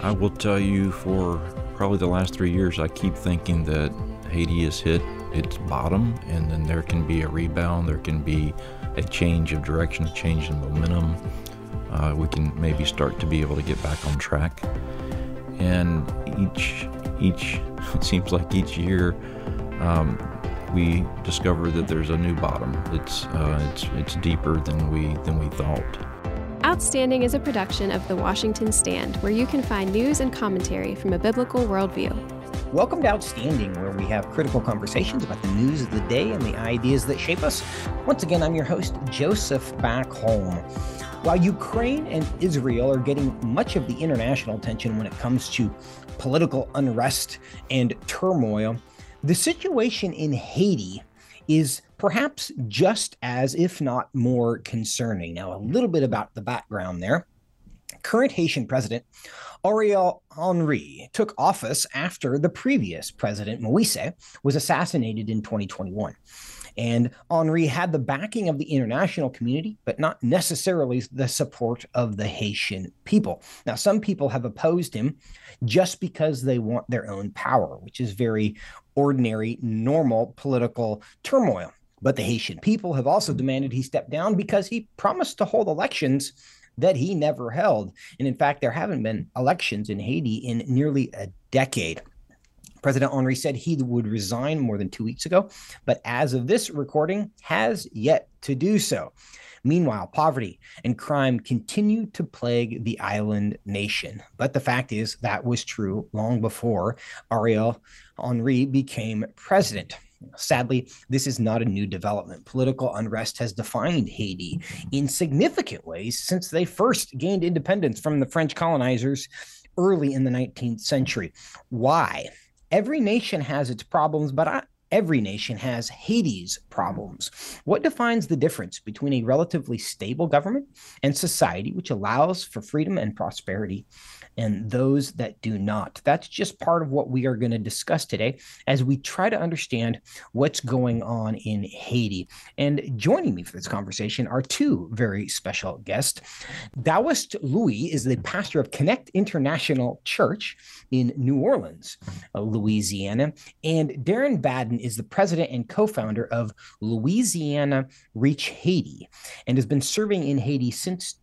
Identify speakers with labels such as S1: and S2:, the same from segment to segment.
S1: I will tell you, for probably the last 3 years, I keep thinking that Haiti has hit its bottom, and then there can be a rebound. There can be a change of direction, a change in momentum. We can maybe start to be able to get back on track. And it seems like each year we discover that there's a new bottom. It's deeper than we thought.
S2: Outstanding is a production of The Washington Stand, where you can find news and commentary from a biblical worldview.
S3: Welcome to Outstanding, where we have critical conversations about the news of the day and the ideas that shape us. Once again, I'm your host, Joseph Backholm. While Ukraine and Israel are getting much of the international attention when it comes to political unrest and turmoil, the situation in Haiti is perhaps just as, if not more, concerning. Now, a little bit about the background there. Current Haitian president Ariel Henry took office after the previous president, Moise, was assassinated in 2021. And Henry had the backing of the international community, but not necessarily the support of the Haitian people. Now, some people have opposed him just because they want their own power, which is very ordinary, normal political turmoil. But the Haitian people have also demanded he step down because he promised to hold elections that he never held. And in fact, there haven't been elections in Haiti in nearly a decade. President Henry said he would resign more than 2 weeks ago, but as of this recording, has yet to do so. Meanwhile, poverty and crime continue to plague the island nation. But the fact is that was true long before Ariel Henry became president. Sadly, this is not a new development. Political unrest has defined Haiti in significant ways since they first gained independence from the French colonizers early in the 19th century. Why? Every nation has its problems, but every nation has Haiti's problems. What defines the difference between a relatively stable government and society which allows for freedom and prosperity, and those that do not? That's just part of what we are going to discuss today as we try to understand what's going on in Haiti. And joining me for this conversation are two very special guests. Daoist Louis is the pastor of Connect International Church in New Orleans, Louisiana, and Darren Baden is the president and co-founder of Louisiana Reach Haiti and has been serving in Haiti since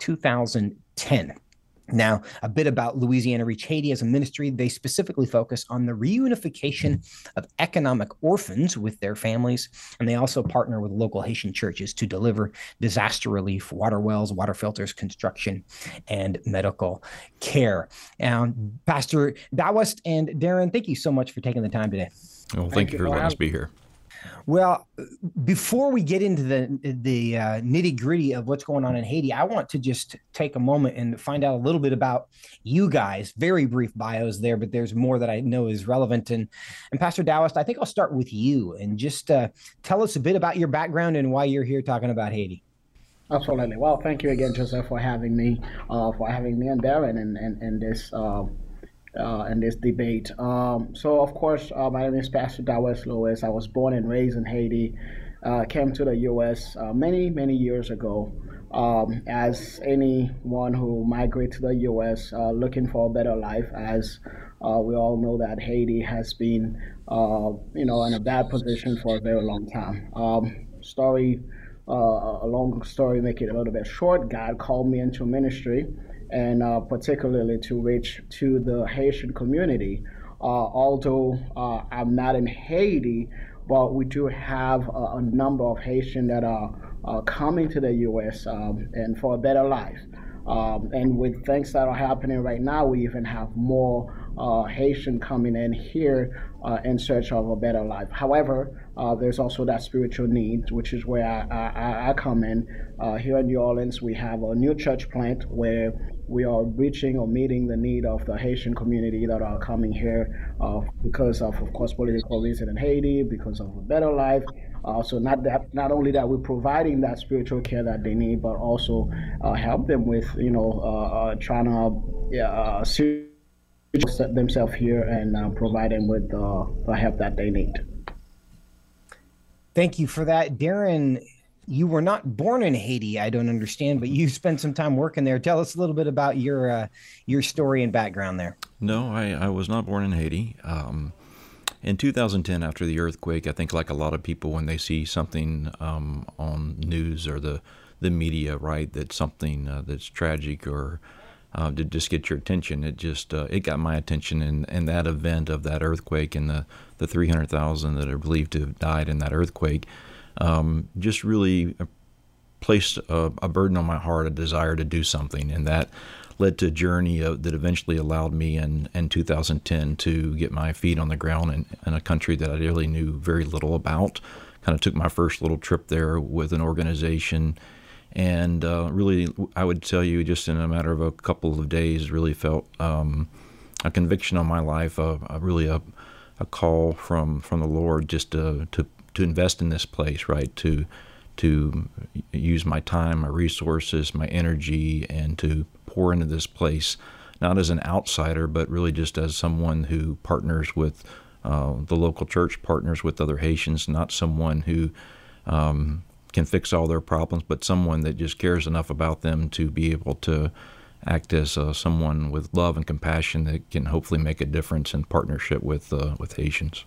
S3: 2010. Now, a bit about Louisiana Reach Haiti as a ministry. They specifically focus on the reunification of economic orphans with their families, and they also partner with local Haitian churches to deliver disaster relief, water wells, water filters, construction, and medical care. Now, Pastor Daoist and Darren, thank you so much for taking the time today.
S1: Well, thank you for letting us be here.
S3: Well, before we get into the nitty-gritty of what's going on in Haiti, I want to just take a moment and find out a little bit about you guys. Very brief bios there, but there's more that I know is relevant. And Pastor Daoist, I think I'll start with you and just tell us a bit about your background and why you're here talking about Haiti.
S4: Absolutely. Well, thank you again, Joseph, for having me and Darren in this debate. So, of course, my name is Pastor Daoist Louis. I was born and raised in Haiti, came to the U.S. Many years ago. As anyone who migrates to the U.S. Looking for a better life, as we all know that Haiti has been, in a bad position for a very long time. A long story, make it a little bit short. God called me into ministry, and particularly to reach to the Haitian community. Although I'm not in Haiti, but we do have a number of Haitians that are coming to the U.S. And for a better life. And with things that are happening right now, we even have more Haitian coming in here in search of a better life. However, there's also that spiritual need, which is where I come in. Here in New Orleans, we have a new church plant where we are reaching or meeting the need of the Haitian community that are coming here because of course, political reason in Haiti, because of a better life. So not only that we're providing that spiritual care that they need, but also help them with, trying to set themselves here and provide them with the help that they need.
S3: Thank you for that. Darren, you were not born in Haiti, I don't understand, but you spent some time working there. Tell us a little bit about your story and background there.
S1: No, I was not born in Haiti. In 2010, after the earthquake, I think like a lot of people, when they see something on news or the media, right, that's something that's tragic or to just get your attention, it got my attention. And that event of that earthquake and the 300,000 that are believed to have died in that earthquake just really placed a burden on my heart, a desire to do something, and that led to a journey that eventually allowed me in 2010 to get my feet on the ground in a country that I really knew very little about. Kind of took my first little trip there with an organization, and really, I would tell you, just in a matter of a couple of days, really felt a conviction on my life, really a call from the Lord just to invest in this place, right? To use my time, my resources, my energy, and to pour into this place, not as an outsider, but really just as someone who partners with the local church, partners with other Haitians, not someone who can fix all their problems, but someone that just cares enough about them to be able to act as someone with love and compassion that can hopefully make a difference in partnership with Haitians.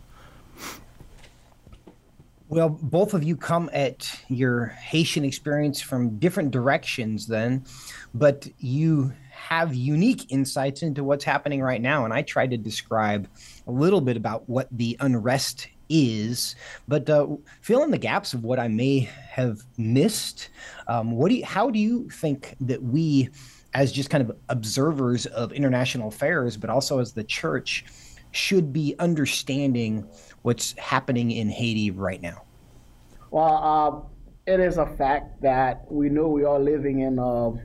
S3: Well, both of you come at your Haitian experience from different directions then, but you have unique insights into what's happening right now. And I tried to describe a little bit about what the unrest is, but fill in the gaps of what I may have missed. How do you think that we, as just kind of observers of international affairs, but also as the church, should be understanding what's happening in Haiti right now?
S4: Well, it is a fact that we know we are living in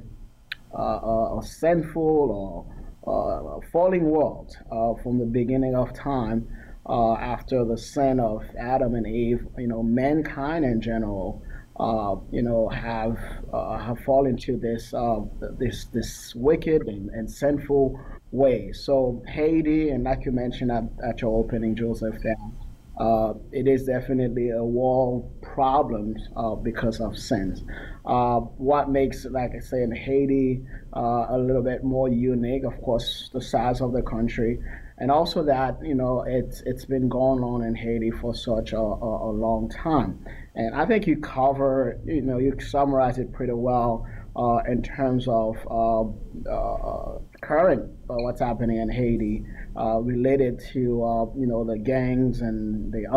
S4: a sinful or falling world from the beginning of time. After the sin of Adam and Eve, mankind in general, have fallen to this wicked and sinful way. So Haiti, and like you mentioned at your opening, Joseph, it is definitely a world problem because of sins. What makes, like I say, in Haiti a little bit more unique, of course, the size of the country, and also that it's been going on in Haiti for such a long time. And I think you summarize it pretty well in terms of current what's happening in Haiti related to the gangs and the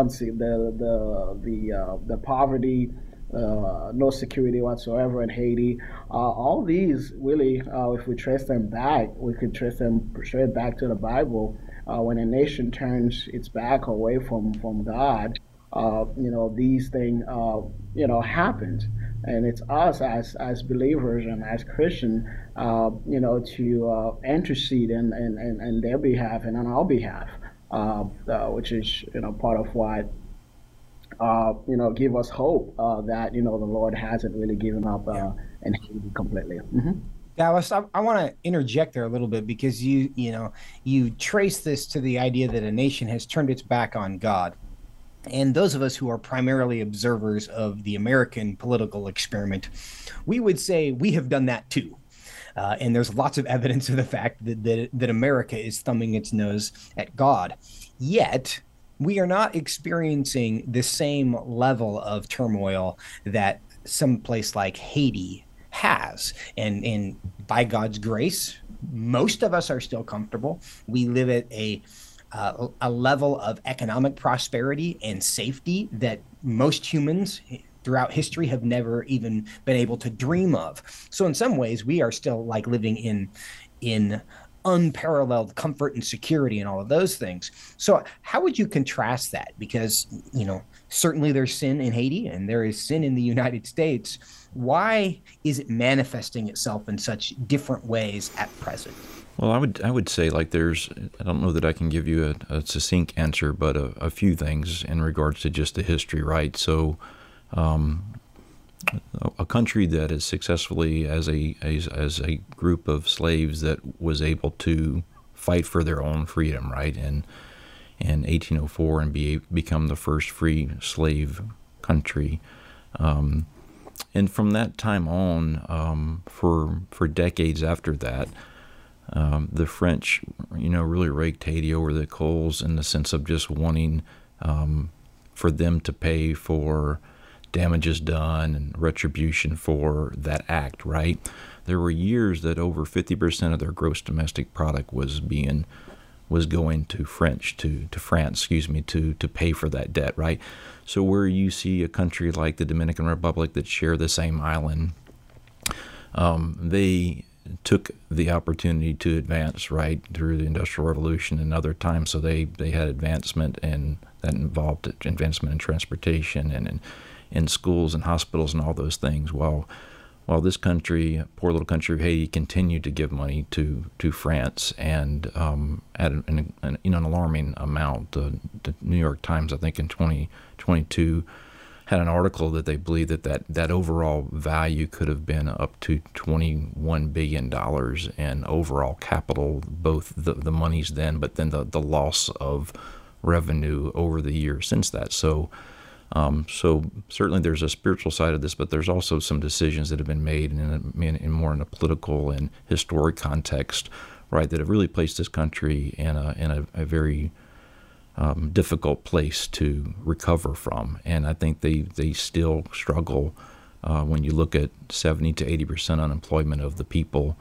S4: poverty, no security whatsoever in Haiti. All these really, if we trace them back, we could trace them straight back to the Bible. When a nation turns its back away from God, these things happen, and it's us as believers and as Christians, to intercede in their behalf and on our behalf, which is part of what give us hope that the Lord hasn't really given up in Haiti completely. Mm-hmm.
S3: Dallas, I want to interject there a little bit because you trace this to the idea that a nation has turned its back on God. And those of us who are primarily observers of the American political experiment, we would say we have done that too. And there's lots of evidence of the fact that America is thumbing its nose at God. Yet, we are not experiencing the same level of turmoil that some place like Haiti has. And by God's grace, most of us are still comfortable. We live at a level of economic prosperity and safety that most humans throughout history have never even been able to dream of. So in some ways, we are still like living in unparalleled comfort and security and all of those things. So how would you contrast that? Because, certainly there's sin in Haiti and there is sin in the United States. Why is it manifesting itself in such different ways at present?
S1: Well, I would say I don't know that I can give you a succinct answer, but a few things in regards to just the history, right? So a country that is successfully as a group of slaves that was able to fight for their own freedom, right? And in 1804 and become the first free slave country. And from that time on, for decades after that, The French, really raked Haiti over the coals in the sense of just wanting for them to pay for damages done and retribution for that act, right? There were years that over 50% of their gross domestic product was going to France, to pay for that debt, right? So where you see a country like the Dominican Republic that share the same island, they took the opportunity to advance right through the Industrial Revolution and other times. So they had advancement, and that involved advancement in transportation and in schools and hospitals and all those things. While this country, poor little country of Haiti, continued to give money to France, and at an alarming amount. The New York Times, I think in 2022, had an article that they believe that overall value could have been up to $21 billion in overall capital, both the monies then, but then the loss of revenue over the years since that. So certainly there's a spiritual side of this, but there's also some decisions that have been made in more in a political and historic context, right, that have really placed this country in a very difficult place to recover from. And I think they still struggle when you look at 70 to 80% unemployment of the people,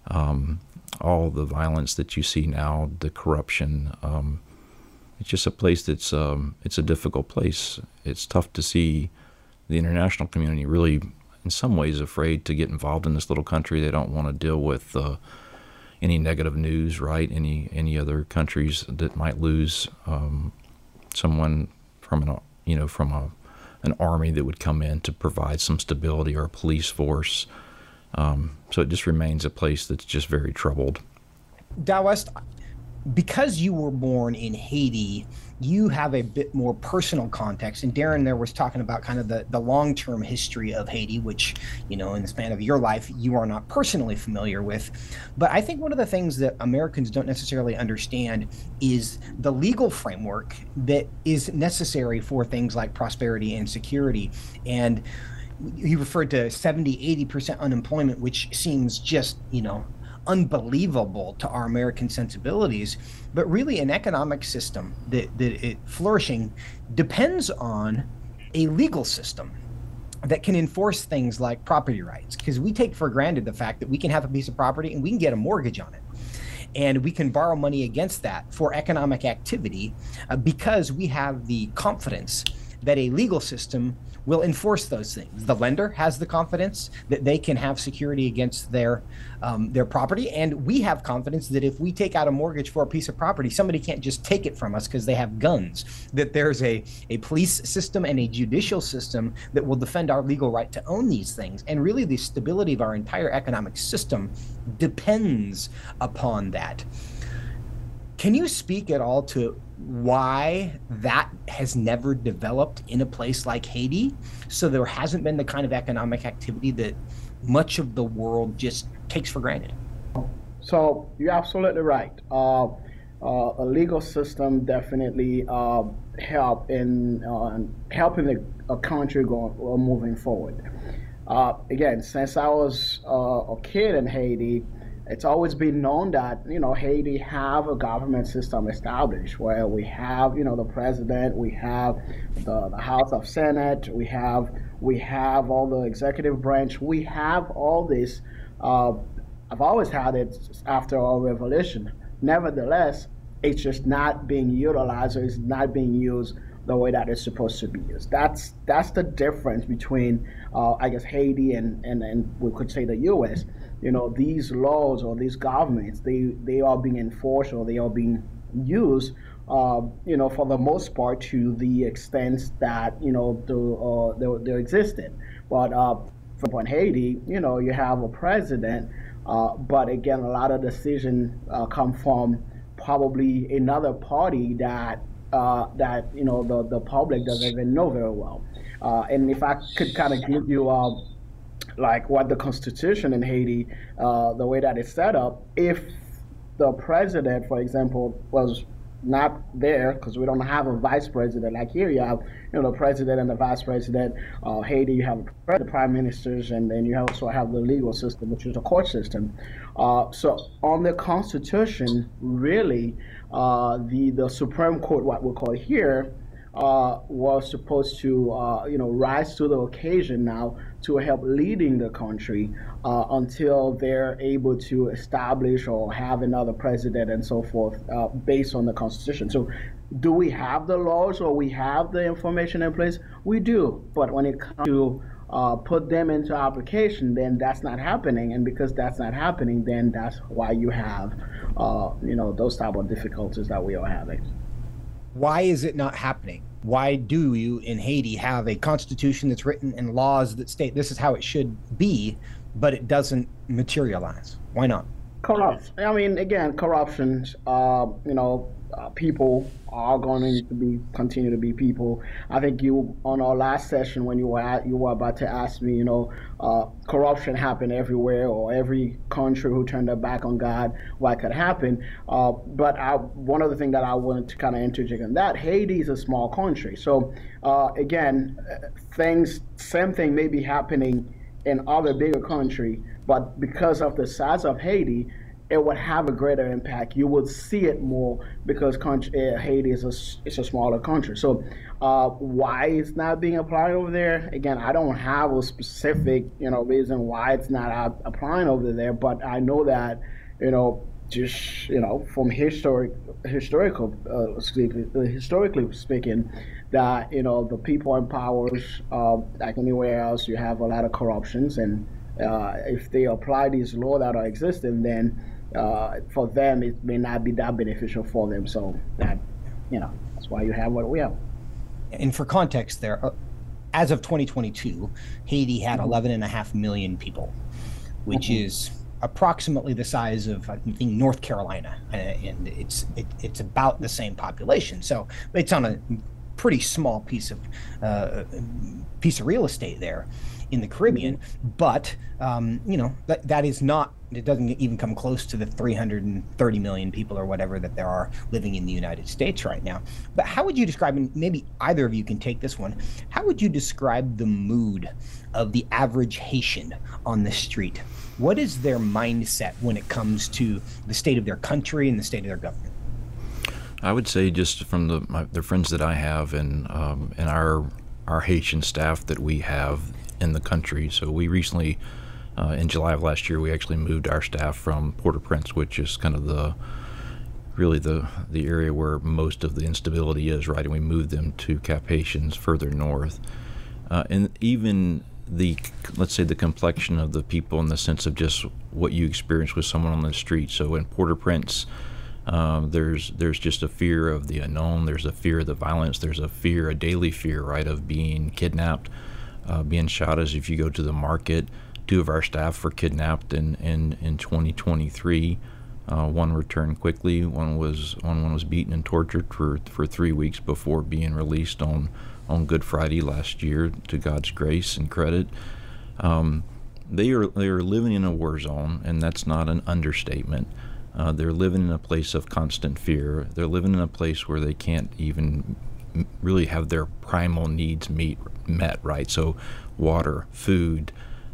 S1: all the violence that you see now, the corruption. It's just a place that's it's a difficult place. It's tough to see the international community really, in some ways, afraid to get involved in this little country. They don't want to deal with any negative news, right? Any other countries that might lose someone from an army that would come in to provide some stability, or a police force. So it just remains a place that's just very troubled.
S3: Dalwest, because you were born in Haiti, you have a bit more personal context. And Darren there was talking about kind of the long-term history of Haiti, which, in the span of your life, you are not personally familiar with. But I think one of the things that Americans don't necessarily understand is the legal framework that is necessary for things like prosperity and security. And you referred to 70, 80% unemployment, which seems just, unbelievable to our American sensibilities, but really an economic system that it flourishing depends on a legal system that can enforce things like property rights, because we take for granted the fact that we can have a piece of property and we can get a mortgage on it. And we can borrow money against that for economic activity because we have the confidence that a legal system will enforce those things. The lender has the confidence that they can have security against their property, and we have confidence that if we take out a mortgage for a piece of property, somebody can't just take it from us because they have guns, that there's a police system and a judicial system that will defend our legal right to own these things. And really the stability of our entire economic system depends upon that. Can you speak at all to why that has never developed in a place like Haiti? So there hasn't been the kind of economic activity that much of the world just takes for granted.
S4: So you're absolutely right. A legal system definitely help in helping a country moving forward. Again, since I was a kid in Haiti, it's always been known that, Haiti have a government system established where we have, the president, we have the House of Senate, we have all the executive branch, we have all this. I've always had it after our revolution. Nevertheless, it's just not being utilized, or it's not being used the way that it's supposed to be used. That's the difference between, Haiti and we could say the U.S. These laws or these governments, they are being enforced, or they are being used, for the most part, to the extent that, they're existing. But from Haiti, you have a president, but again, a lot of decisions come from probably another party that the public doesn't even know very well. And if I could kind of give you like what the Constitution in Haiti, the way that it's set up, if the president, for example, was not there because we don't have a vice president. Like here, you have the president and the vice president. Haiti, you have the prime ministers, and then you also have the legal system, which is the court system. So on the Constitution, really, the Supreme Court, what we call here, was supposed to rise to the occasion now to help leading the country until they're able to establish or have another president and so forth based on the Constitution. So do we have the laws or we have the information in place? We do, but when it comes to put them into application, then that's not happening, and because that's not happening, then that's why you have those type of difficulties that we are having.
S3: Why is it not happening? Why do you in Haiti have a constitution that's written and laws that state this is how it should be, but it doesn't materialize? Why not?
S4: Corrupt. I mean, again, corruption. People are going to continue to be people. I think you on our last session when you were about to ask me, corruption happened everywhere or every country who turned their back on God, what could happen? But one of the things that I wanted to kind of interject on that, Haiti is a small country, so again, same thing may be happening in other bigger country, but because of the size of Haiti, it would have a greater impact. You would see it more because Haiti is a smaller country. So why it's not being applied over there? Again, I don't have a specific reason why it's not applying over there, but I know that from historically speaking, that the people in powers, like anywhere else, you have a lot of corruptions, and if they apply these laws that are existing, then for them it may not be that beneficial for them. So that's why you have what we have.
S3: And for context there, as of 2022, Haiti had 11.5 million people, which is approximately the size of, I think, North Carolina, and it's about the same population. So it's on a pretty small piece of real estate there in the Caribbean, but that is not. It doesn't even come close to the 330 million people or whatever that there are living in the United States right now. But how would you describe, and maybe either of you can take this one, how would you describe the mood of the average Haitian on the street? What is their mindset when it comes to the state of their country and the state of their government?
S1: I would say, just from the friends that I have and our Haitian staff that we have in the country. So we recently, in July of last year, we actually moved our staff from Port-au-Prince, which is kind of the area where most of the instability is, right? And we moved them to Cap-Haïtien further north. And even let's say the complexion of the people in the sense of just what you experience with someone on the street. So in Port-au-Prince, there's just a fear of the unknown. There's a fear of the violence. There's a daily fear, right, of being kidnapped, being shot. As if you go to the market, 2 of our staff were kidnapped in 2023. One returned quickly. One was beaten and tortured for 3 weeks before being released on Good Friday last year, to God's grace and credit. They are living in a war zone, and that's not an understatement. They're living in a place of constant fear. They're living in a place where they can't even really have their primal needs met, right? So water, food,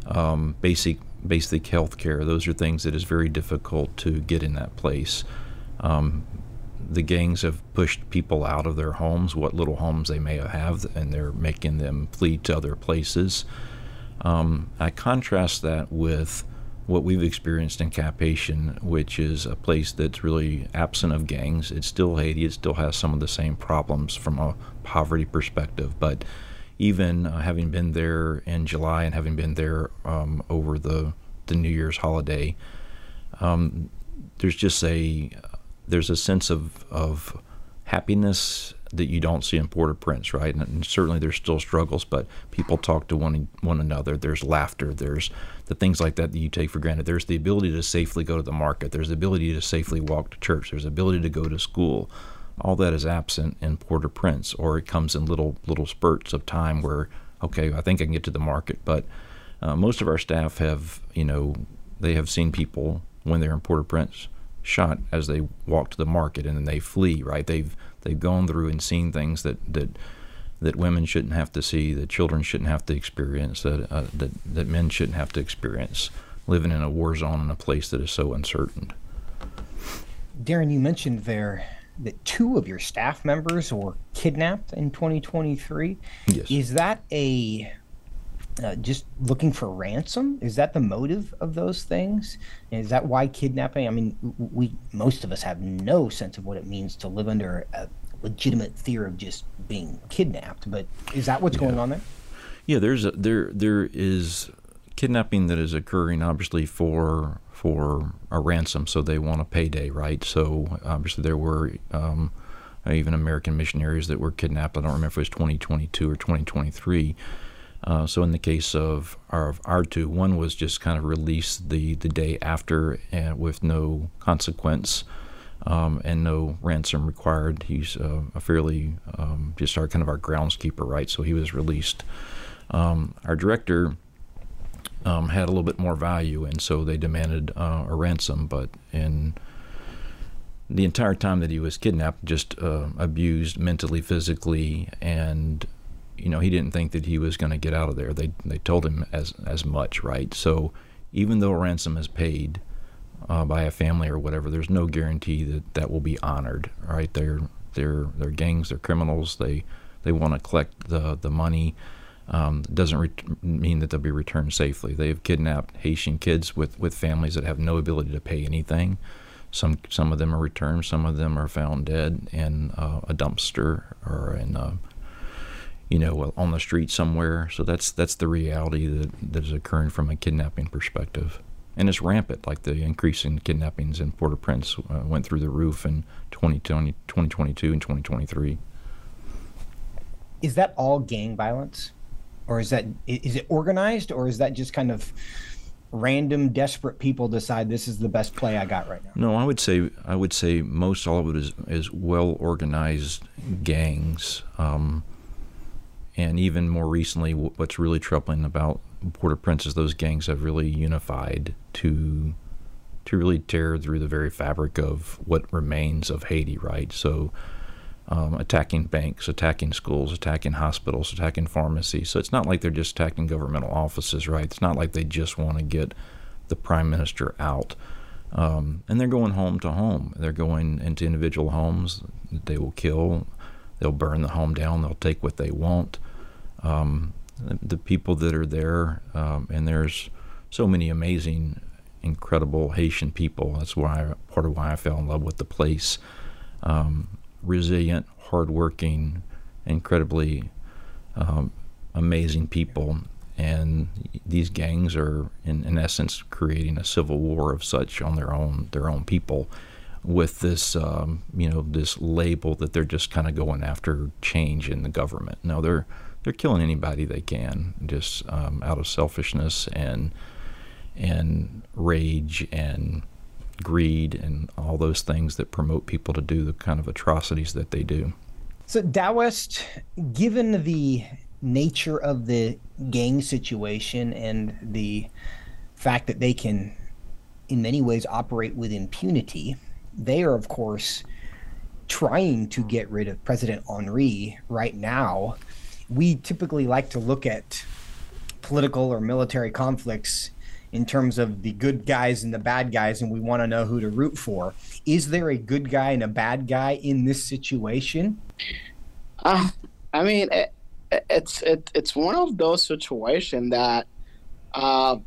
S1: basic health care, those are things that is very difficult to get in that place. The gangs have pushed people out of their homes, what little homes they may have, and they're making them flee to other places. I contrast that with what we've experienced in Cap-Haïtien, which is a place that's really absent of gangs. It's still Haiti. It still has some of the same problems from a poverty perspective. But even having been there in July and having been there over the New Year's holiday, there's a sense of happiness that you don't see in Port-au-Prince, right? And certainly there's still struggles, but people talk to one another. There's laughter. There's the things like that you take for granted. There's the ability to safely go to the market. There's the ability to safely walk to church. There's the ability to go to school. All that is absent in Port-au-Prince, or it comes in little spurts of time where, okay, I think I can get to the market. But most of our staff have, they have seen people when they're in Port-au-Prince shot as they walk to the market, and then they flee. Right? They've gone through and seen things that women shouldn't have to see, that children shouldn't have to experience, that men shouldn't have to experience, living in a war zone in a place that is so uncertain.
S3: Darren, you mentioned there that 2 of your staff members were kidnapped in 2023.
S1: Yes.
S3: Is that just looking for ransom? Is that the motive of those things? Is that why kidnapping? I mean, most of us have no sense of what it means to live under a legitimate fear of just being kidnapped. But is that what's going on there?
S1: Yeah, there is kidnapping that is occurring, obviously for a ransom, so they want a payday, right? So obviously there were even American missionaries that were kidnapped. I don't remember if it was 2022 or 2023. So in the case of our 2, one was just kind of released the day after with no consequence and no ransom required. He's a fairly just our groundskeeper, right? So he was released. Our director had a little bit more value, and so they demanded a ransom. But in the entire time that he was kidnapped, just abused mentally, physically, and he didn't think that he was going to get out of there. They told him as much, right? So even though a ransom is paid by a family or whatever, there's no guarantee that will be honored, right? They're gangs, they're criminals. They want to collect the money. Doesn't mean that they'll be returned safely. They've kidnapped Haitian kids with families that have no ability to pay anything. Some of them are returned. Some of them are found dead in a dumpster or in on the street somewhere. So that's the reality that is occurring from a kidnapping perspective. And it's rampant, like the increase in kidnappings in Port-au-Prince went through the roof in 2022 and 2023.
S3: Is that all gang violence? Or is it organized, or is that just kind of random, desperate people decide this is the best play I got right now?
S1: No, I would say most all of it is well organized gangs. And even more recently, what's really troubling about Port-au-Prince is those gangs have really unified to really tear through the very fabric of what remains of Haiti, right? So attacking banks, attacking schools, attacking hospitals, attacking pharmacies. So it's not like they're just attacking governmental offices, right? It's not like they just want to get the prime minister out. And they're going home to home. They're going into individual homes. They will kill. They'll burn the home down. They'll take what they want. The people that are there, and there's so many amazing, incredible Haitian people. That's part of why I fell in love with the place. Resilient, hardworking, incredibly amazing people. And these gangs are, in essence, creating a civil war of such on their own people, with this this label that they're just kind of going after change in the government. No, they're killing anybody they can, just out of selfishness and rage and greed and all those things that promote people to do the kind of atrocities that they do.
S3: So Dawest, given the nature of the gang situation and the fact that they can in many ways operate with impunity, they are of course trying to get rid of President Henry right now. We typically like to look at political or military conflicts in terms of the good guys and the bad guys, and we want to know who to root for. Is there a good guy and a bad guy in this situation?
S5: I mean, it's one of those situations that I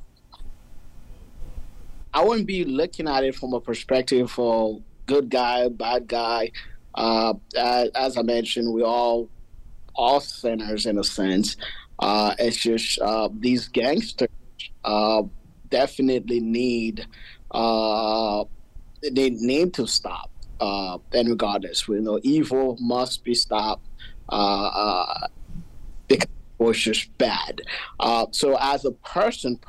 S5: wouldn't be looking at it from a perspective of good guy, bad guy. As I mentioned, we all sinners in a sense. It's just these gangsters definitely need to stop. And regardless, evil must be stopped because it was just bad. So as a person,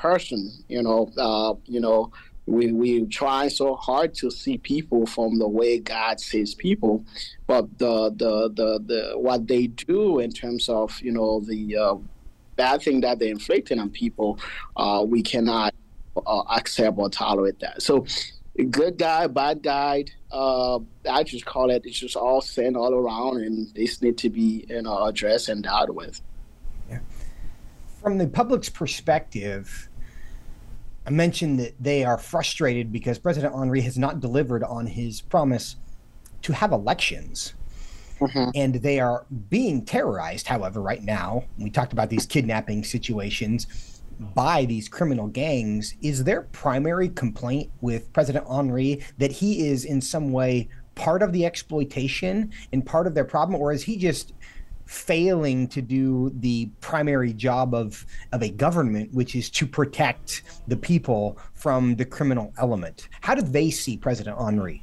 S5: we try so hard to see people from the way God sees people, but the what they do in terms of the bad thing that they're inflicting on people, we cannot accept or tolerate that. So good guy, bad guy. I just call it. It's just all sin all around, and this need to be addressed and dealt with.
S3: Yeah. From the public's perspective, I mentioned that they are frustrated because President Henry has not delivered on his promise to have elections. Mm-hmm. And they are being terrorized, however, right now. We talked about these kidnapping situations by these criminal gangs. Is their primary complaint with President Henry that he is in some way part of the exploitation and part of their problem, or is he just failing to do the primary job of a government, which is to protect the people from the criminal element? How do they see President Henry?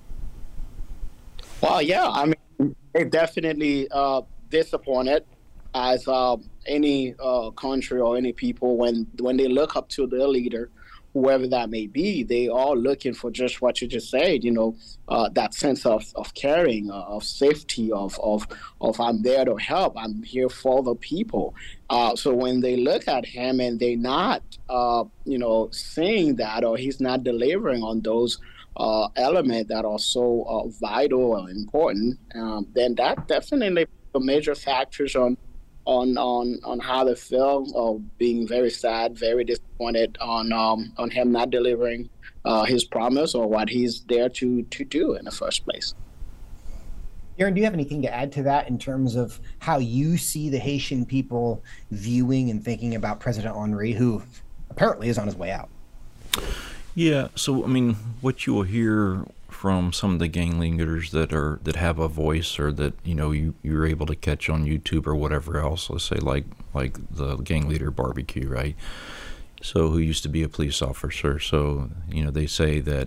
S5: Well, yeah, I mean, they're definitely disappointed, as any country or any people when they look up to their leader, whoever that may be. They are looking for just what you just said, that sense of caring, of safety, of I'm there to help, I'm here for the people. So when they look at him and they're not, seeing that, or he's not delivering on those elements that are so vital and important, then that definitely the major factors on how they feel, being very sad, very disappointed on him not delivering his promise or what he's there to do in the first place.
S3: Aaron, do you have anything to add to that in terms of how you see the Haitian people viewing and thinking about President Henry, who apparently is on his way out?
S1: Yeah, so I mean, what you will hear from some of the gang leaders that have a voice, or that you're able to catch on YouTube or whatever else. Let's say like the gang leader Barbecue, right? So who used to be a police officer. So they say that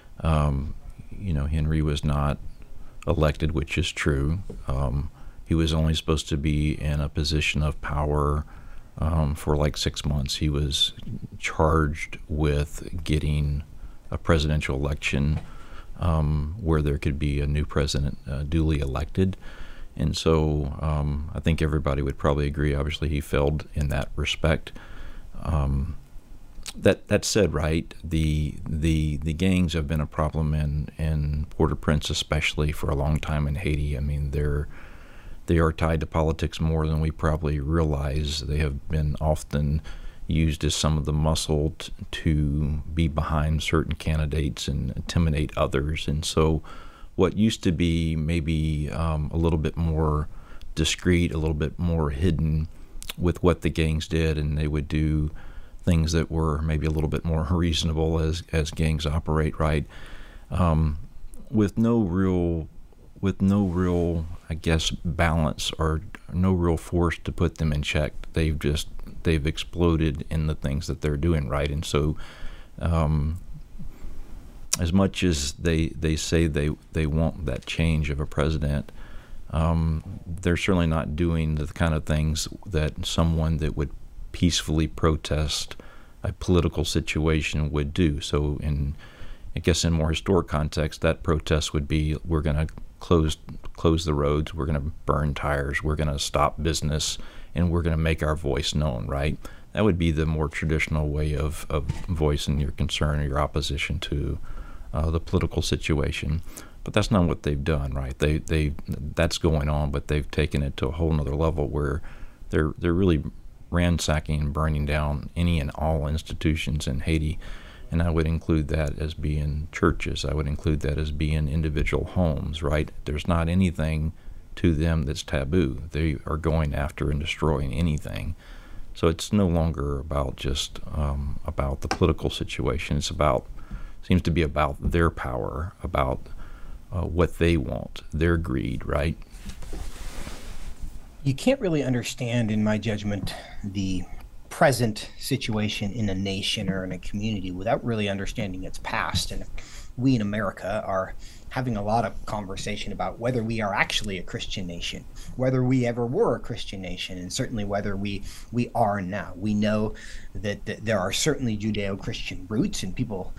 S1: Henry was not elected, which is true. He was only supposed to be in a position of power for like 6 months. He was charged with getting a presidential election where there could be a new president duly elected. And so I think everybody would probably agree, obviously, he failed in that respect. That said, right, the gangs have been a problem in Port-au-Prince, especially for a long time in Haiti. I mean, they are tied to politics more than we probably realize. They have been often used as some of the muscle to be behind certain candidates and intimidate others. And so what used to be maybe a little bit more discreet, a little bit more hidden with what the gangs did, and they would do things that were maybe a little bit more reasonable as gangs operate, right? With no real, I guess, balance or no real force to put them in check. They've exploded in the things that they're doing, right? And so as much as they say they want that change of a president, they're certainly not doing the kind of things that someone that would peacefully protest a political situation would do. So I guess in more historic context, that protest would be, we're going to close the roads, we're going to burn tires, we're going to stop business, and we're going to make our voice known, right? That would be the more traditional way of voicing your concern or your opposition to the political situation. But that's not what they've done, right? That's going on, but they've taken it to a whole nother level where they're really ransacking and burning down any and all institutions in Haiti. And I would include that as being churches. I would include that as being individual homes, right? There's not anything to them that's taboo. They are going after and destroying anything. So it's no longer about just about the political situation. Seems to be about their power, about what they want, their greed, right?
S3: You can't really understand, in my judgment, the present situation in a nation or in a community without really understanding its past. And we in America are having a lot of conversation about whether we are actually a Christian nation, whether we ever were a Christian nation, and certainly whether we are now. We know that there are certainly Judeo-Christian roots, and people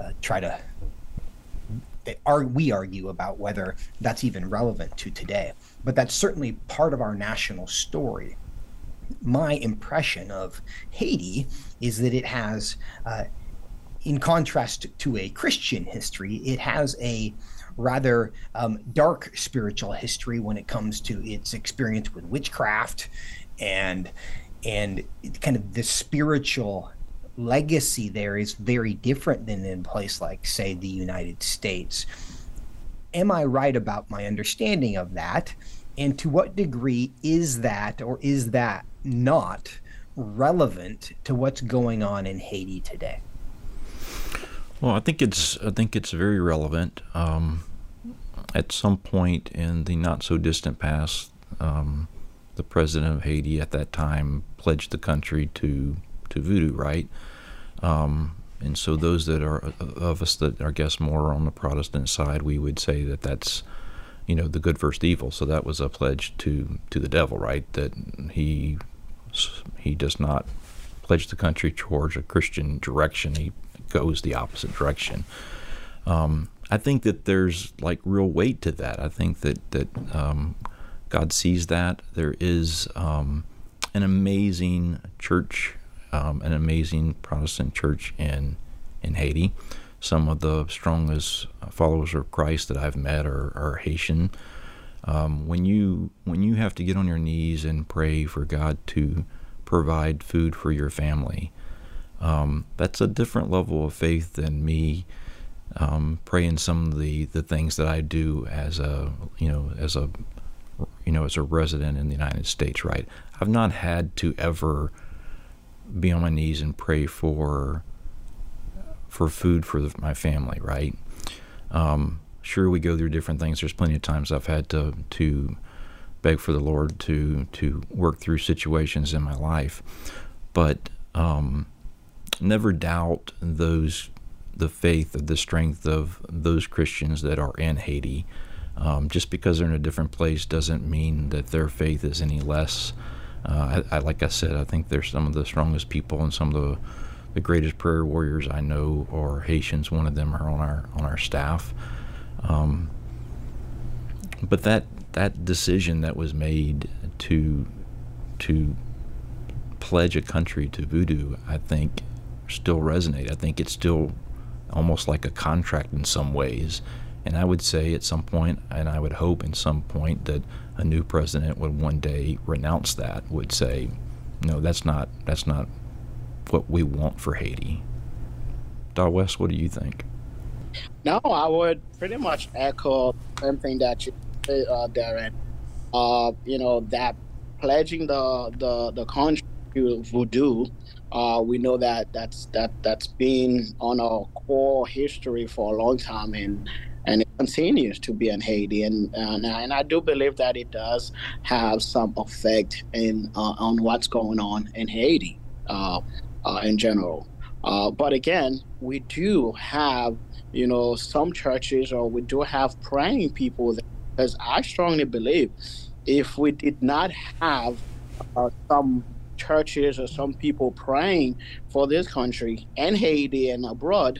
S3: we argue about whether that's even relevant to today. But that's certainly part of our national story. My impression of Haiti is that it has in contrast to a Christian history, it has a rather dark spiritual history when it comes to its experience with witchcraft and kind of the spiritual legacy there is very different than in a place like, say, the United States. Am I right about my understanding of that? And to what degree is that, or is that not relevant to what's going on in Haiti today?
S1: Well, I think it's very relevant. At some point in the not so distant past, the president of Haiti at that time pledged the country to voodoo, right? And so those that are of us that are, I guess, more on the Protestant side, we would say that that's, the good versus evil. So that was a pledge to the devil, right? That he does not pledge the country towards a Christian direction. He goes the opposite direction. I think that there's real weight to that. I think that God sees that. There is an amazing church, an amazing Protestant church in Haiti. Some of the strongest followers of Christ that I've met are Haitian. When you have to get on your knees and pray for God to provide food for your family, that's a different level of faith than me praying some of the things that I do as a resident in the United States, right? I've not had to ever be on my knees and pray for food for my family, right? Sure, we go through different things. There's plenty of times I've had to beg for the Lord to work through situations in my life, but never doubt the faith, the strength of those Christians that are in Haiti. Just because they're in a different place doesn't mean that their faith is any less. Like I said, I think they're some of the strongest people and some of the greatest prayer warriors I know are Haitians. One of them are on our staff. But that decision that was made to pledge a country to voodoo, I think, still resonate. I think it's still almost like a contract in some ways. And I would say at some point, and I would hope in some point, that a new president would one day renounce that, would say, no, that's not what we want for Haiti. West, what do you think?
S5: No, I would pretty much echo something that you said, Darren. That pledging the country to voodoo, we know that's been on our core history for a long time, and it continues to be in Haiti, and I do believe that it does have some effect on what's going on in Haiti in general. But again, we do have some churches, or we do have praying people, because I strongly believe if we did not have some churches or some people praying for this country and Haiti and abroad,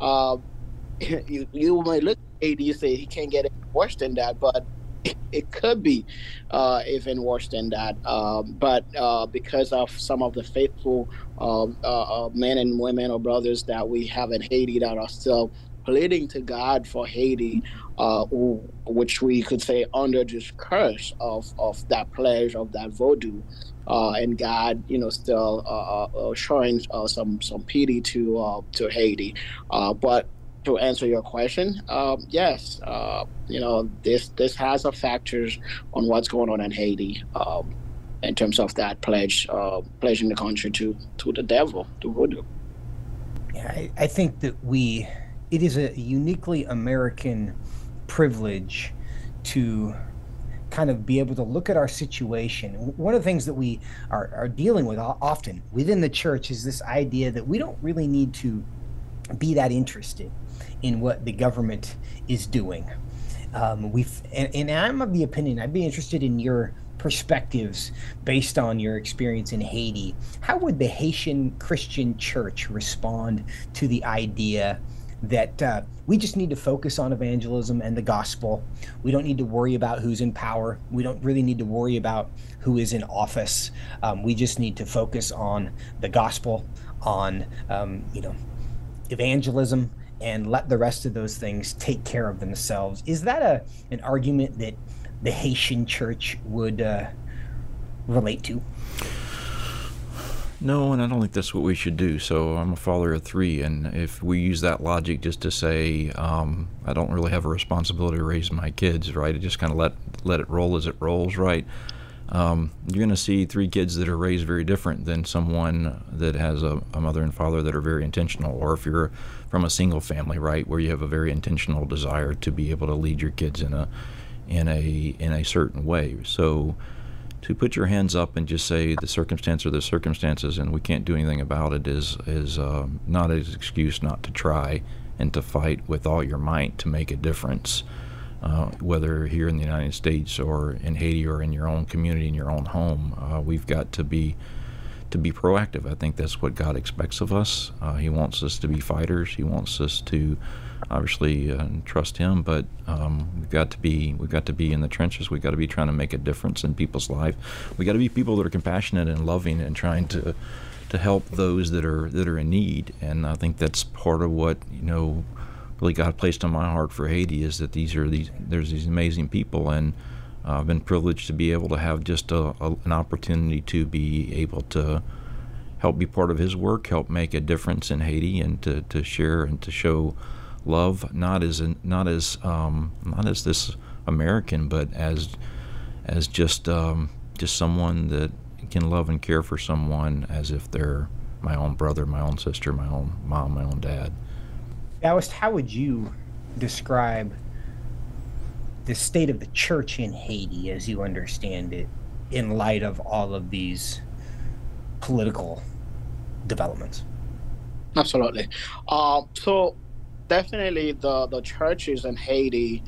S5: you might look at Haiti, you say he can't get any worse than that, but it could be even worse than that. But because of some of the faithful men and women or brothers that we have in Haiti that are still pleading to God for Haiti, which we could say under this curse of that pledge of that voodoo, and God, still showing some pity to Haiti. But to answer your question, yes, this has a factors on what's going on in Haiti in terms of that pledging the country to the devil, to voodoo.
S3: Yeah, I think that it is a uniquely American privilege to kind of be able to look at our situation. One of the things that we are dealing with often within the church is this idea that we don't really need to be that interested in what the government is doing. And I'm of the opinion, I'd be interested in your perspectives based on your experience in Haiti. How would the Haitian Christian church respond to the idea that we just need to focus on evangelism and the gospel? We don't need to worry about who's in power. We don't really need to worry about who is in office. We just need to focus on the gospel, on evangelism and let the rest of those things take care of themselves. Is that an argument that the Haitian church would relate to?
S1: No, and I don't think that's what we should do. So I'm a father of 3, and if we use that logic just to say I don't really have a responsibility to raise my kids, right? I just kind of let it roll as it rolls, right? You're going to see 3 kids that are raised very different than someone that has a mother and father that are very intentional, or if you're from a single family, right, where you have a very intentional desire to be able to lead your kids in a certain way. So to put your hands up and just say the circumstance or the circumstances and we can't do anything about it is not an excuse not to try and to fight with all your might to make a difference, whether here in the United States or in Haiti or in your own community, in your own home. We've got to be proactive. I think that's what God expects of us. He wants us to be fighters. He wants us to obviously trust Him, but we've got to be in the trenches. We've got to be trying to make a difference in people's life. We've got to be people that are compassionate and loving and trying to help those that are in need. And I think that's part of what really God placed on my heart for Haiti, is that there's these amazing people, and I've been privileged to be able to have just an opportunity to be able to help be part of His work, help make a difference in Haiti, and to share and to show love, not as this American, but as just someone that can love and care for someone as if they're my own brother, my own sister, my own mom, my own dad.
S3: Faust, how would you describe the state of the church in Haiti as you understand it in light of all of these political developments?
S5: Absolutely. So definitely the churches in Haiti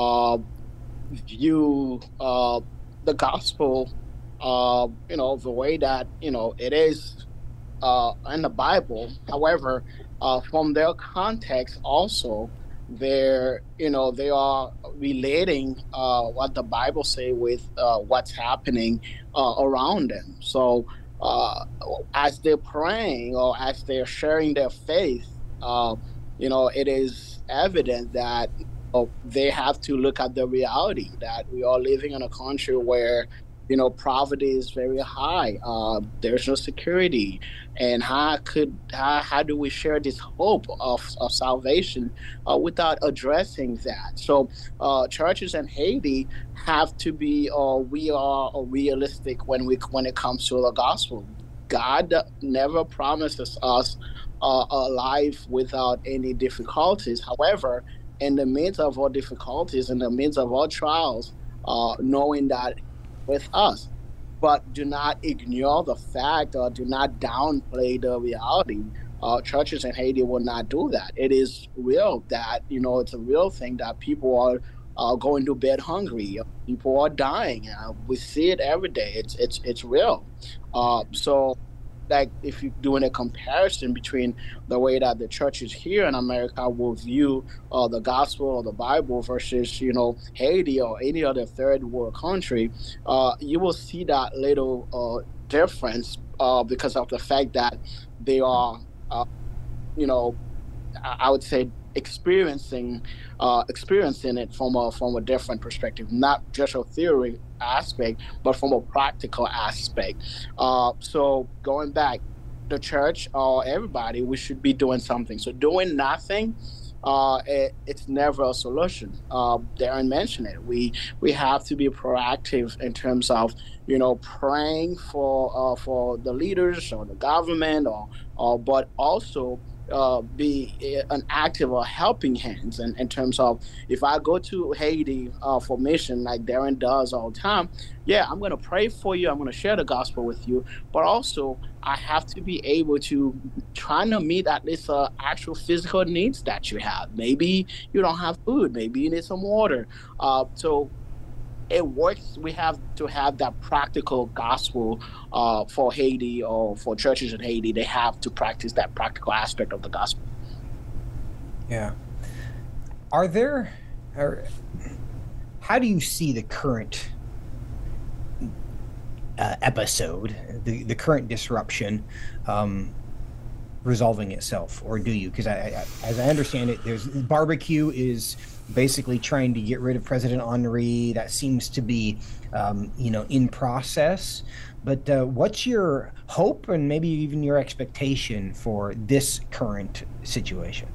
S5: view the gospel, the way that, it is in the Bible. However, from their context also, they are relating what the Bible say with what's happening around them. So as they're praying or as they're sharing their faith, it is evident that they have to look at the reality that we are living in a country where poverty is very high. There's no security, and how do we share this hope of salvation without addressing that? So churches in Haiti have to be, we are realistic when it comes to the gospel. God never promises us a life without any difficulties. However, in the midst of our difficulties, in the midst of our trials, knowing that with us, but do not ignore the fact or do not downplay the reality. Churches in Haiti will not do that. It is real that, it's a real thing that people are going to bed hungry. People are dying. We see it every day. It's real. So like if you're doing a comparison between the way that the churches here in America will view the gospel or the Bible versus, Haiti or any other third world country, you will see that little difference because of the fact that they are, I would say, experiencing it from a different perspective, not just a theory aspect, but from a practical aspect. So going back, the church or everybody, we should be doing something. So doing nothing, it's never a solution. Darren mentioned it. We have to be proactive in terms of praying for the leaders or the government, but also be an active or helping hands in terms of, if I go to Haiti for mission like Darren does all the time, I'm going to pray for you, I'm going to share the gospel with you, but also I have to be able to try to meet at least actual physical needs that you have. Maybe you don't have food, maybe you need some water. So it works. We have to have that practical gospel for Haiti or for churches in Haiti. They have to practice that practical aspect of the gospel.
S3: Yeah. How do you see the current episode, the current disruption resolving itself, or do you? Because as I understand it, there's barbecue is basically trying to get rid of President Henry. That seems to be, in process. But what's your hope and maybe even your expectation for this current situation?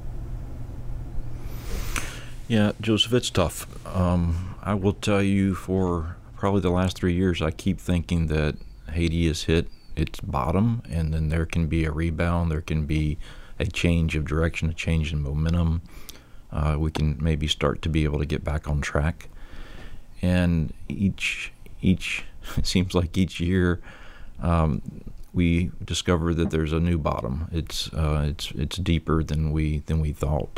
S1: Yeah, Joseph, it's tough. I will tell you, for probably the last 3 years, I keep thinking that Haiti has hit its bottom, and then there can be a rebound. There can be a change of direction, a change in momentum. We can maybe start to be able to get back on track. And each it seems like each year we discover that there's a new bottom. It's deeper than we thought.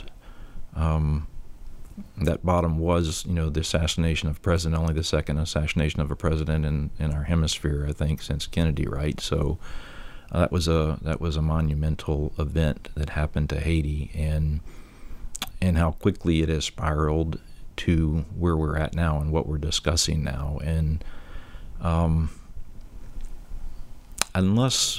S1: That bottom was, the assassination of president, only the second assassination of a president in our hemisphere, I think, since Kennedy, right? So that was a monumental event that happened to Haiti, and how quickly it has spiraled to where we're at now and what we're discussing now. And unless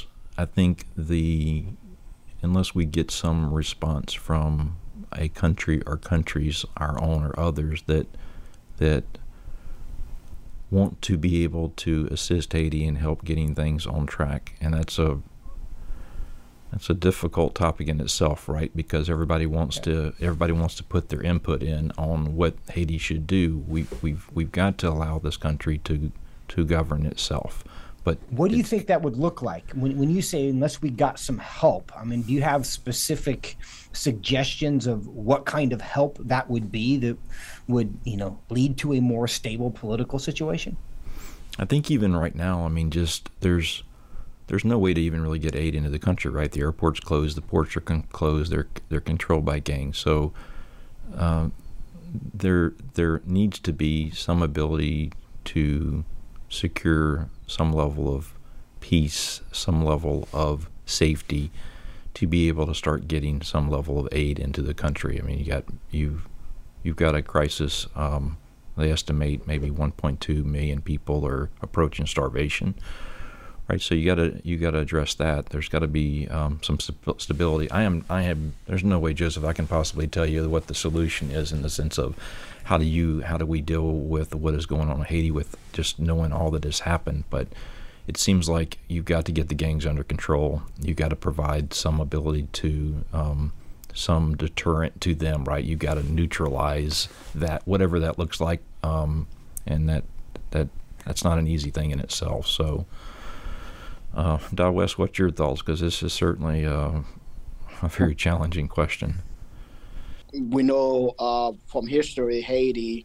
S1: we get some response from a country or countries, our own or others, that want to be able to assist Haiti and help getting things on track. And that's a difficult topic in itself, right? Because everybody wants to put their input in on what Haiti should do. We've got to allow this country to govern itself. But
S3: what do you think that would look like when you say unless we got some help? I mean, do you have specific suggestions of what kind of help that would be that would, lead to a more stable political situation?
S1: I think even right now, I mean, just there's no way to even really get aid into the country, right? The airport's closed, the ports are closed, they're controlled by gangs. So there needs to be some ability to secure some level of peace, some level of safety, to be able to start getting some level of aid into the country. I mean, you've got a crisis. They estimate maybe 1.2 million people are approaching starvation, right? So you got to address that. There's got to be some stability. There's no way, Joseph, I can possibly tell you what the solution is, in the sense of how do we deal with what is going on in Haiti with just knowing all that has happened. But it seems like you've got to get the gangs under control. You've got to provide some ability to some deterrent to them, right? You've got to neutralize that, whatever that looks like, and that's not an easy thing in itself. So, Don West, what's your thoughts? Because this is certainly a very challenging question.
S5: We know from history, Haiti,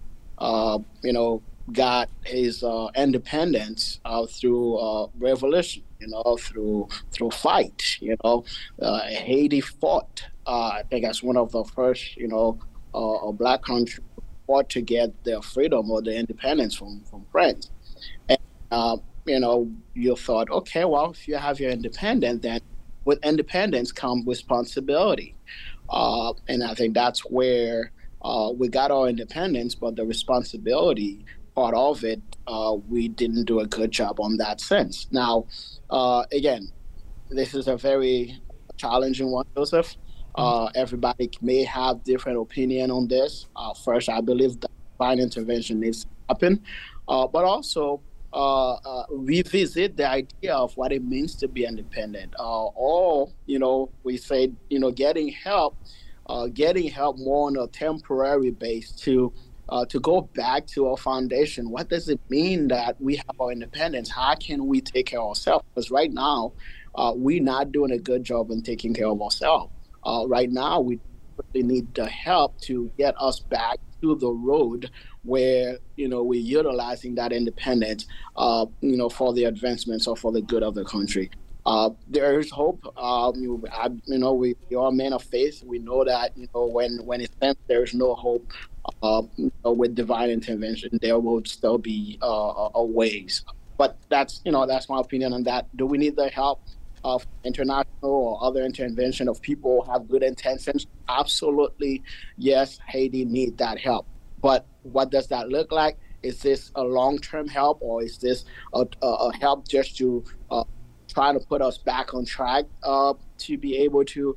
S5: got his independence through revolution, through fight. Haiti fought. I think as one of the first, a black country fought to get their freedom or their independence from France. And you thought, okay, well, if you have your independence, then with independence comes responsibility. And I think that's where we got our independence, but the responsibility part of it, we didn't do a good job on that sense. Now, again, this is a very challenging one, Joseph. Everybody may have different opinion on this. First, I believe that divine intervention needs to happen, but also revisit the idea of what it means to be independent. Or, we say, getting help more on a temporary base to go back to our foundation. What does it mean that we have our independence? How can we take care of ourselves? Because right now, we're not doing a good job in taking care of ourselves. Right now, we really need the help to get us back to the road where, we're utilizing that independence, for the advancements or for the good of the country. There is hope. We are men of faith. We know that, when it seems there is no hope, with divine intervention, there will still be a ways. But that's my opinion on that. Do we need the help of international or other intervention of people who have good intentions? Absolutely, yes, Haiti need that help. But what does that look like? Is this a long-term help, or is this a help just to trying to put us back on track to be able to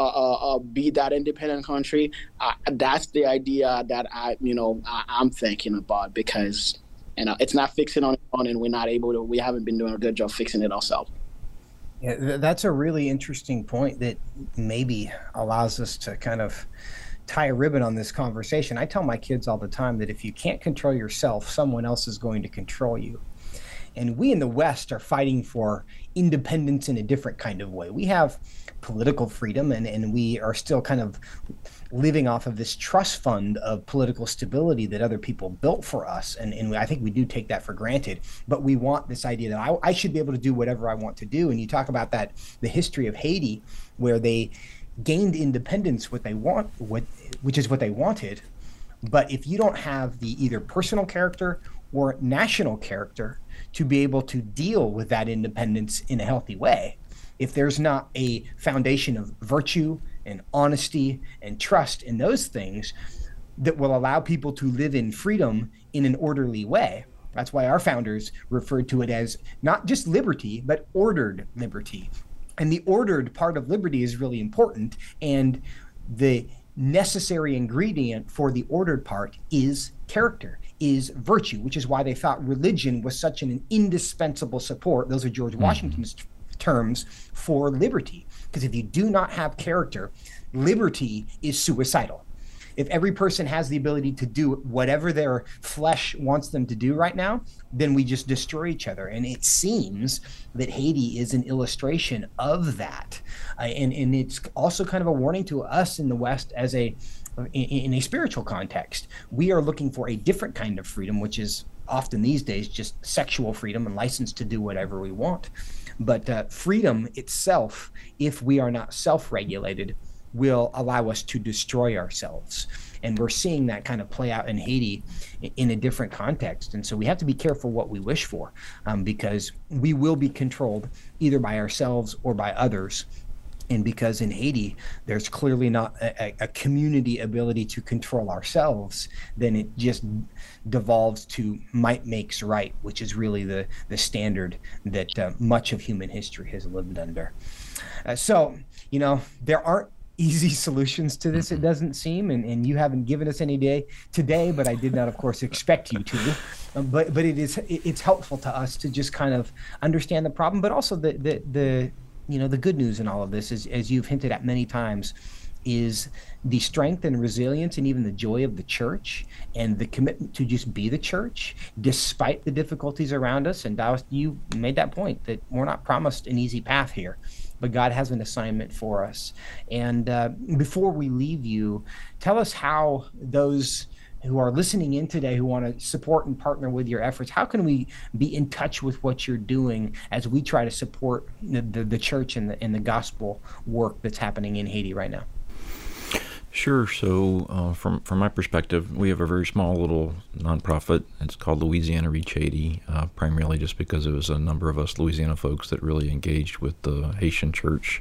S5: be that independent country. That's the idea that I'm thinking about, because it's not fixing on its own, and we haven't been doing a good job fixing it ourselves.
S3: Yeah, that's a really interesting point that maybe allows us to kind of tie a ribbon on this conversation. I tell my kids all the time that if you can't control yourself, someone else is going to control you. And we in the West are fighting for independence in a different kind of way. We have political freedom, and we are still kind of living off of this trust fund of political stability that other people built for us. And I think we do take that for granted. But we want this idea that I should be able to do whatever I want to do. And you talk about that, the history of Haiti, where they gained independence, which is what they wanted. But if you don't have the either personal character or national character to be able to deal with that independence in a healthy way, if there's not a foundation of virtue and honesty and trust in those things that will allow people to live in freedom in an orderly way. That's why our founders referred to it as not just liberty, but ordered liberty. And the ordered part of liberty is really important. And the necessary ingredient for the ordered part is character, is virtue, which is why they thought religion was such an indispensable support. Those are George Washington's terms for liberty. Because if you do not have character, liberty is suicidal. If every person has the ability to do whatever their flesh wants them to do right now, then we just destroy each other. And it seems that Haiti is an illustration of that. And it's also kind of a warning to us in the West as in a spiritual context. We are looking for a different kind of freedom, which is often these days just sexual freedom and license to do whatever we want. But freedom itself, if we are not self-regulated, will allow us to destroy ourselves. And we're seeing that kind of play out in Haiti in a different context. And so we have to be careful what we wish for, because we will be controlled either by ourselves or by others. And because in Haiti, there's clearly not a community ability to control ourselves, then it just devolves to might makes right, which is really the standard that much of human history has lived under. So, there aren't easy solutions to this, it doesn't seem, and you haven't given us any today, but I did not, of course, expect you to. But it's helpful to us to just kind of understand the problem, but also the good news in all of this is, as you've hinted at many times, is the strength and resilience and even the joy of the church and the commitment to just be the church despite the difficulties around us. And Dallas, you made that point that we're not promised an easy path here, but God has an assignment for us. And before we leave you, tell us how those who are listening in today who want to support and partner with your efforts, how can we be in touch with what you're doing as we try to support the church and the gospel work that's happening in Haiti right now?
S1: Sure. So from my perspective, we have a very small little nonprofit. It's called Louisiana Reach Haiti, primarily just because it was a number of us Louisiana folks that really engaged with the Haitian church.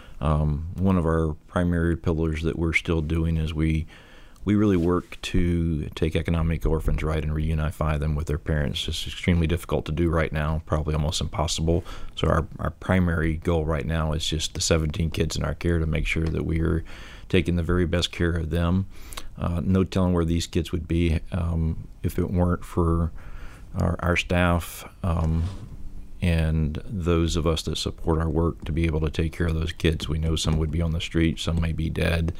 S1: One of our primary pillars that we're still doing is we really work to take economic orphans, right, and reunify them with their parents. It's extremely difficult to do right now, probably almost impossible. So our primary goal right now is just the 17 kids in our care to make sure that we are taking the very best care of them. No telling where these kids would be if it weren't for our staff and those of us that support our work to be able to take care of those kids. We know some would be on the street, some may be dead.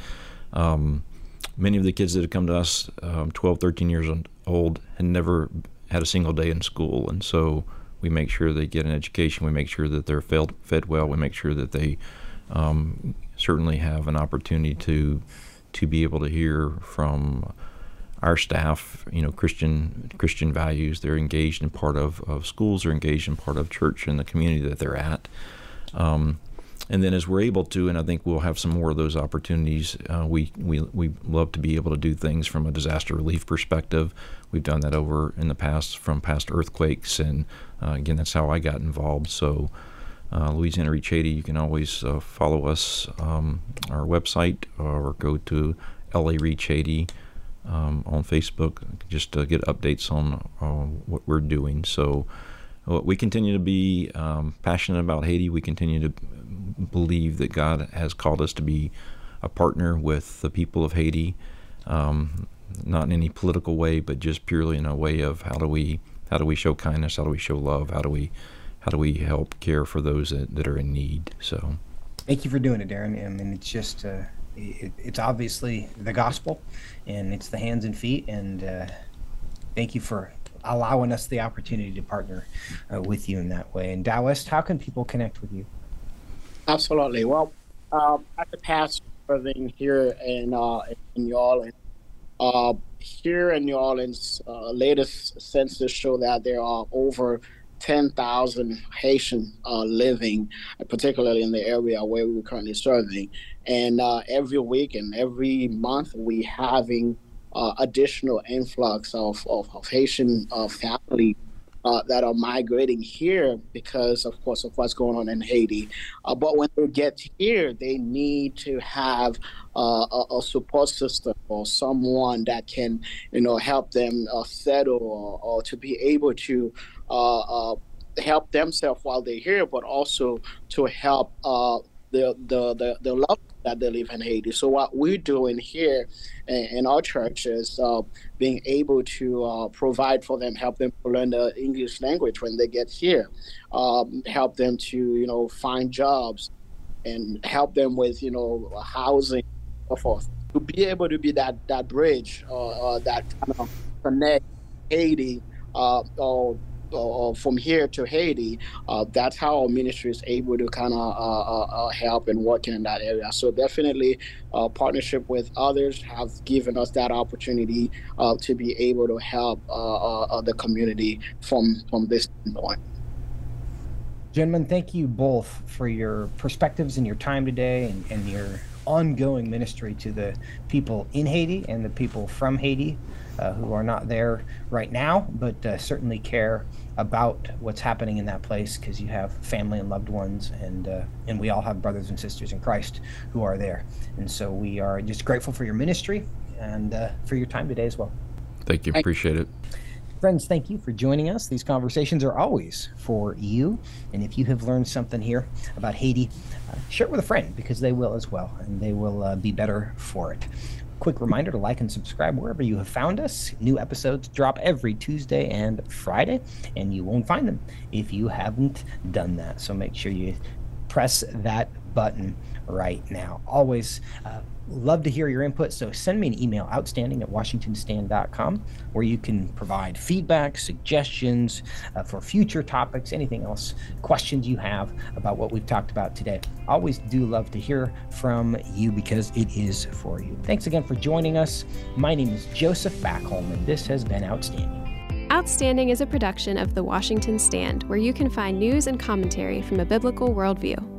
S1: Many of the kids that have come to us, 12, 13 years old, had never had a single day in school. And so we make sure they get an education. We make sure that they're fed well. We make sure that they certainly have an opportunity to be able to hear from our staff, Christian values. They're engaged in part of schools. They're engaged in part of church and the community that they're at. And then as we're able to, and I think we'll have some more of those opportunities, we love to be able to do things from a disaster relief perspective. We've done that over in the past from past earthquakes, and again, that's how I got involved. So Louisiana Reach Haiti, you can always follow us, our website, or go to LA Reach Haiti on Facebook just to get updates on what we're doing. So we continue to be passionate about Haiti. We continue to believe that God has called us to be a partner with the people of Haiti, not in any political way, but just purely in a way of how do we show kindness, how do we show love, how do we help care for those that are in need. So,
S3: thank you for doing it, Darren. I mean, it's just it's obviously the gospel, and it's the hands and feet. And thank you for allowing us the opportunity to partner with you in that way. And Daoist, how can people connect with you?
S5: Absolutely. Well, at the past serving here in New Orleans, here in New Orleans, latest census show that there are over 10,000 Haitian living, particularly in the area where we're currently serving. And every week and every month, we having additional influx of Haitian family that are migrating here because, of course, of what's going on in Haiti. But when they get here, they need to have a support system or someone that can, help them settle or to be able to help themselves while they're here, but also to help the loved that they live in Haiti. So what we're doing here in our church is being able to provide for them, help them to learn the English language when they get here, help them to, find jobs and help them with, housing and so forth. To be able to be that bridge that kind of connect Haiti or from here to Haiti, that's how our ministry is able to kind of help and work in that area. So definitely partnership with others have given us that opportunity to be able to help the community from this standpoint.
S3: Gentlemen, thank you both for your perspectives and your time today and your ongoing ministry to the people in Haiti and the people from Haiti who are not there right now, but certainly care about what's happening in that place because you have family and loved ones, and we all have brothers and sisters in Christ who are there. And so we are just grateful for your ministry and for your time today as well.
S1: Thank you. Appreciate it.
S3: Friends, thank you for joining us. These conversations are always for you. And if you have learned something here about Haiti, share it with a friend because they will as well, and they will be better for it. Quick reminder to like and subscribe wherever you have found us. New episodes drop every Tuesday and Friday, and you won't find them if you haven't done that. So make sure you press that button right now. Always love to hear your input, so send me an email, outstanding@washingtonstand.com, where you can provide feedback, suggestions for future topics, anything else, questions you have about what we've talked about today. Always do love to hear from you because it is for you. Thanks again for joining us. My name is Joseph Backholm, and this has been Outstanding.
S2: Outstanding is a production of The Washington Stand, where you can find news and commentary from a biblical worldview.